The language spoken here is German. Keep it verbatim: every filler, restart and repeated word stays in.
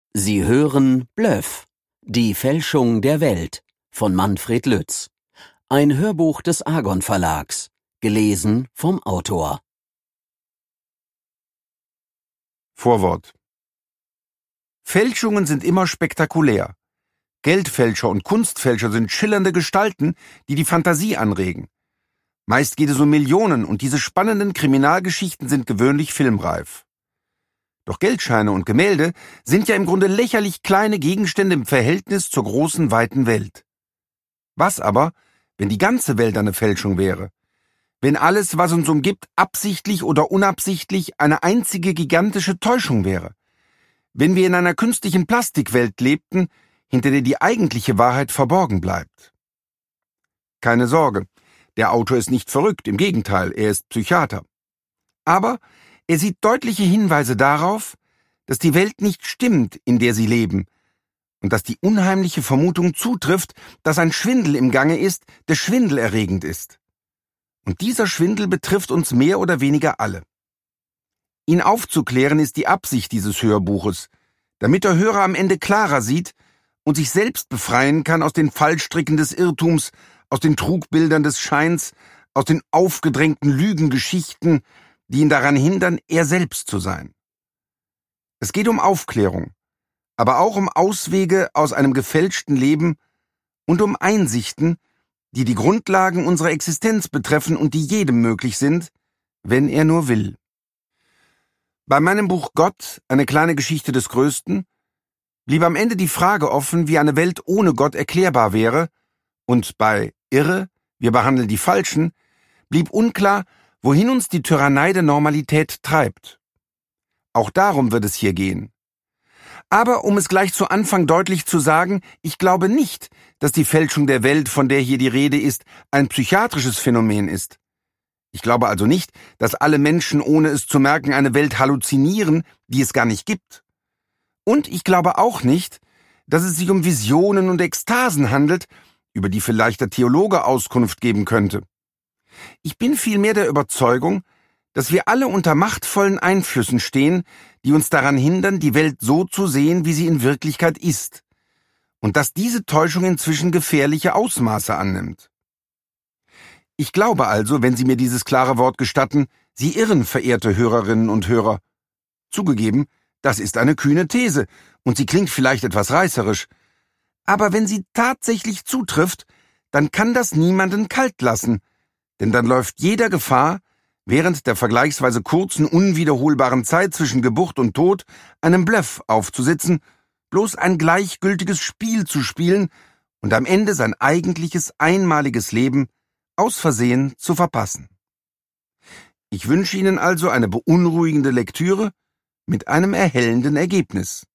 Sie hören Bluff, die Fälschung der Welt von Manfred Lütz. Ein Hörbuch des Argon Verlags, gelesen vom Autor. Vorwort. Fälschungen sind immer spektakulär. Geldfälscher und Kunstfälscher sind schillernde Gestalten, die die Fantasie anregen. Meist geht es um Millionen und diese spannenden Kriminalgeschichten sind gewöhnlich filmreif. Doch Geldscheine und Gemälde sind ja im Grunde lächerlich kleine Gegenstände im Verhältnis zur großen, weiten Welt. Was aber, wenn die ganze Welt eine Fälschung wäre? Wenn alles, was uns umgibt, absichtlich oder unabsichtlich eine einzige gigantische Täuschung wäre? Wenn wir in einer künstlichen Plastikwelt lebten, hinter der die eigentliche Wahrheit verborgen bleibt? Keine Sorge, der Autor ist nicht verrückt, im Gegenteil, er ist Psychiater. Aber er sieht deutliche Hinweise darauf, dass die Welt nicht stimmt, in der sie leben, und dass die unheimliche Vermutung zutrifft, dass ein Schwindel im Gange ist, der schwindelerregend ist. Und dieser Schwindel betrifft uns mehr oder weniger alle. Ihn aufzuklären ist die Absicht dieses Hörbuches, damit der Hörer am Ende klarer sieht und sich selbst befreien kann aus den Fallstricken des Irrtums, aus den Trugbildern des Scheins, aus den aufgedrängten Lügengeschichten, die ihn daran hindern, er selbst zu sein. Es geht um Aufklärung, aber auch um Auswege aus einem gefälschten Leben und um Einsichten, die die Grundlagen unserer Existenz betreffen und die jedem möglich sind, wenn er nur will. Bei meinem Buch Gott, eine kleine Geschichte des Größten, blieb am Ende die Frage offen, wie eine Welt ohne Gott erklärbar wäre, und bei Irre, wir behandeln die Falschen, blieb unklar, wohin uns die Tyrannei der Normalität treibt. Auch darum wird es hier gehen. Aber um es gleich zu Anfang deutlich zu sagen, ich glaube nicht, dass die Fälschung der Welt, von der hier die Rede ist, ein psychiatrisches Phänomen ist. Ich glaube also nicht, dass alle Menschen, ohne es zu merken, eine Welt halluzinieren, die es gar nicht gibt. Und ich glaube auch nicht, dass es sich um Visionen und Ekstasen handelt, über die vielleicht der Theologe Auskunft geben könnte. Ich bin vielmehr der Überzeugung, dass wir alle unter machtvollen Einflüssen stehen, die uns daran hindern, die Welt so zu sehen, wie sie in Wirklichkeit ist, und dass diese Täuschung inzwischen gefährliche Ausmaße annimmt. Ich glaube also, wenn Sie mir dieses klare Wort gestatten, Sie irren, verehrte Hörerinnen und Hörer. Zugegeben, das ist eine kühne These, und sie klingt vielleicht etwas reißerisch. Aber wenn sie tatsächlich zutrifft, dann kann das niemanden kalt lassen, denn dann läuft jeder Gefahr, während der vergleichsweise kurzen, unwiederholbaren Zeit zwischen Geburt und Tod einem Bluff aufzusitzen, bloß ein gleichgültiges Spiel zu spielen und am Ende sein eigentliches, einmaliges Leben aus Versehen zu verpassen. Ich wünsche Ihnen also eine beunruhigende Lektüre mit einem erhellenden Ergebnis.